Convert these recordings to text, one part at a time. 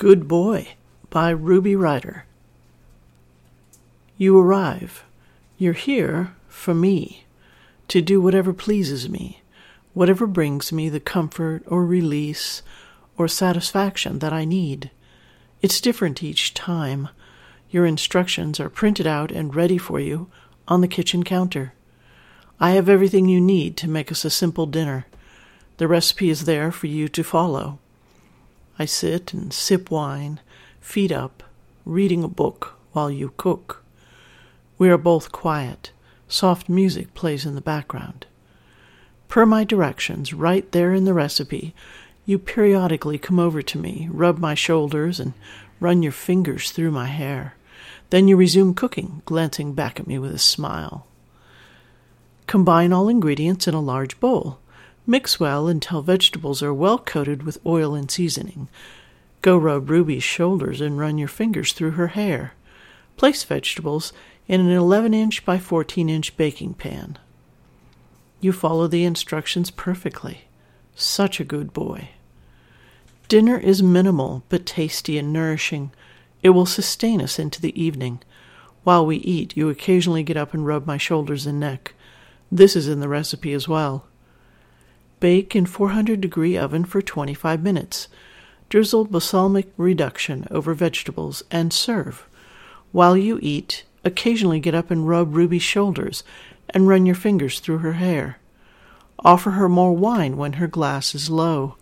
Good Boy by Ruby Ryder. You arrive. You're here for me, to do whatever pleases me, whatever brings me the comfort or release or satisfaction that I need. It's different each time. Your instructions are printed out and ready for you on the kitchen counter. I have everything you need to make us a simple dinner. The recipe is there for you to follow. I sit and sip wine, feet up, reading a book while you cook. We are both quiet. Soft music plays in the background. Per my directions, right there in the recipe, you periodically come over to me, rub my shoulders, and run your fingers through my hair. Then you resume cooking, glancing back at me with a smile. Combine all ingredients in a large bowl. Mix well until vegetables are well coated with oil and seasoning. Go rub Ruby's shoulders and run your fingers through her hair. Place vegetables in an 11-inch by 14-inch baking pan. You follow the instructions perfectly. Such a good boy. Dinner is minimal but tasty and nourishing. It will sustain us into the evening. While we eat, you occasionally get up and rub my shoulders and neck. This is in the recipe as well. Bake in 400-degree oven for 25 minutes. Drizzle balsamic reduction over vegetables and serve. While you eat, occasionally get up and rub Ruby's shoulders and run your fingers through her hair. Offer her more wine when her glass is low.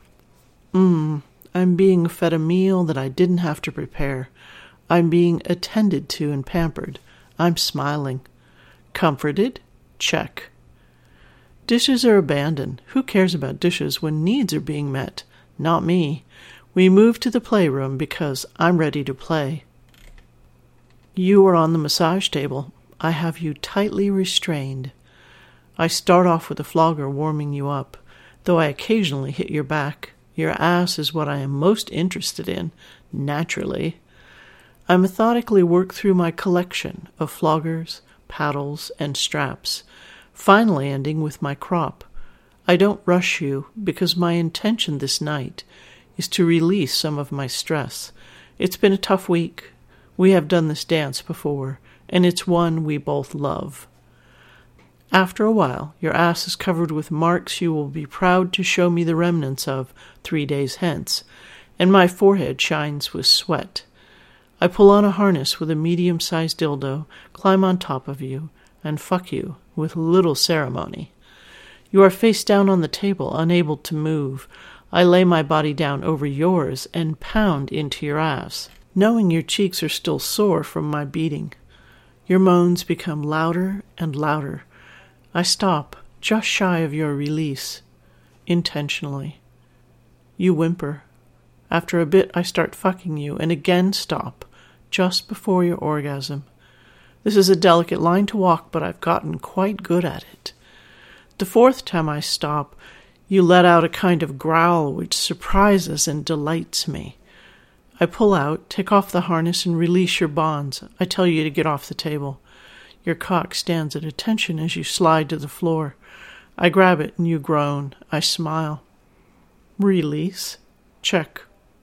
I'm being fed a meal that I didn't have to prepare. I'm being attended to and pampered. I'm smiling. Comforted? Check. Dishes are abandoned. Who cares about dishes when needs are being met? Not me. We move to the playroom because I'm ready to play. You are on the massage table. I have you tightly restrained. I start off with a flogger warming you up, though I occasionally hit your back. Your ass is what I am most interested in, naturally. I methodically work through my collection of floggers, paddles, and straps, finally ending with my crop. I don't rush you because my intention this night is to release some of my stress. It's been a tough week. We have done this dance before, and it's one we both love. After a while, your ass is covered with marks you will be proud to show me the remnants of 3 days hence, and my forehead shines with sweat. I pull on a harness with a medium-sized dildo, climb on top of you, and fuck you with little ceremony. You are face down on the table, unable to move. I lay my body down over yours and pound into your ass, knowing your cheeks are still sore from my beating. Your moans become louder and louder. I stop, just shy of your release, intentionally. You whimper. After a bit, I start fucking you and again stop, just before your orgasm. This is a delicate line to walk, but I've gotten quite good at it. The fourth time I stop, you let out a kind of growl which surprises and delights me. I pull out, take off the harness, and release your bonds. I tell you to get off the table. Your cock stands at attention as you slide to the floor. I grab it and you groan. I smile. Release. Check.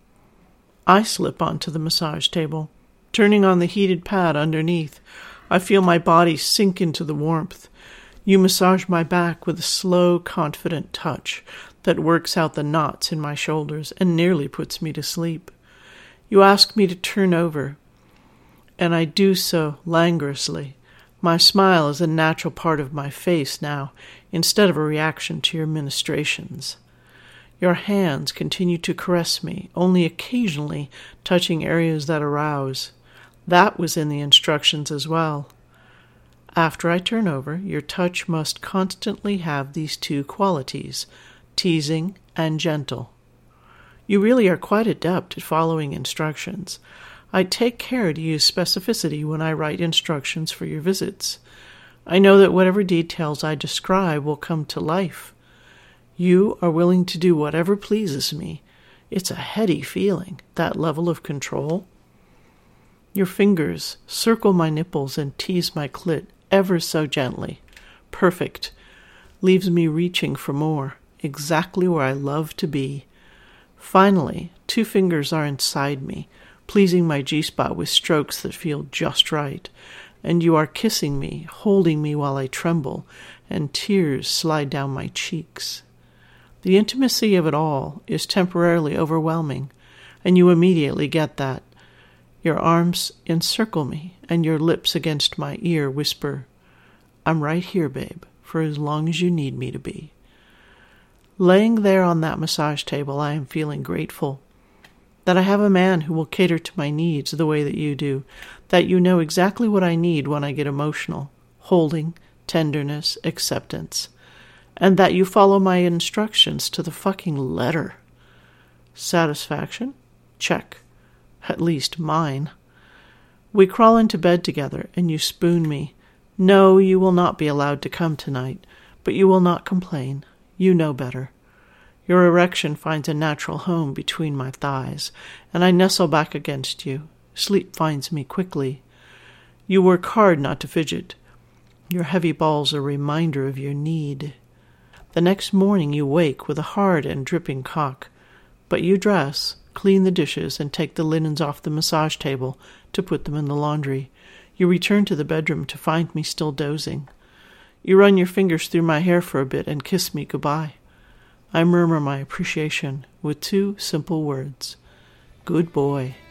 I slip onto the massage table, turning on the heated pad underneath. I feel my body sink into the warmth. You massage my back with a slow, confident touch that works out the knots in my shoulders and nearly puts me to sleep. You ask me to turn over, and I do so languorously. My smile is a natural part of my face now, instead of a reaction to your ministrations. Your hands continue to caress me, only occasionally touching areas that arouse. That was in the instructions as well. After I turn over, your touch must constantly have these two qualities, teasing and gentle. You really are quite adept at following instructions. I take care to use specificity when I write instructions for your visits. I know that whatever details I describe will come to life. You are willing to do whatever pleases me. It's a heady feeling, that level of control. Your fingers circle my nipples and tease my clit ever so gently. Perfect. Leaves me reaching for more, exactly where I love to be. Finally, 2 fingers are inside me, pleasing my G-spot with strokes that feel just right, and you are kissing me, holding me while I tremble, and tears slide down my cheeks. The intimacy of it all is temporarily overwhelming, and you immediately get that. Your arms encircle me, and your lips against my ear whisper, "I'm right here, babe, for as long as you need me to be." Laying there on that massage table, I am feeling grateful that I have a man who will cater to my needs the way that you do, that you know exactly what I need when I get emotional, holding, tenderness, acceptance, and that you follow my instructions to the fucking letter. Satisfaction? Check. At least mine. We crawl into bed together, and you spoon me. No, you will not be allowed to come tonight, but you will not complain. You know better. Your erection finds a natural home between my thighs, and I nestle back against you. Sleep finds me quickly. You work hard not to fidget. Your heavy balls are a reminder of your need. The next morning you wake with a hard and dripping cock, but you dress, clean the dishes, and take the linens off the massage table to put them in the laundry. You return to the bedroom to find me still dozing. You run your fingers through my hair for a bit and kiss me goodbye. I murmur my appreciation with 2 simple words. Good boy.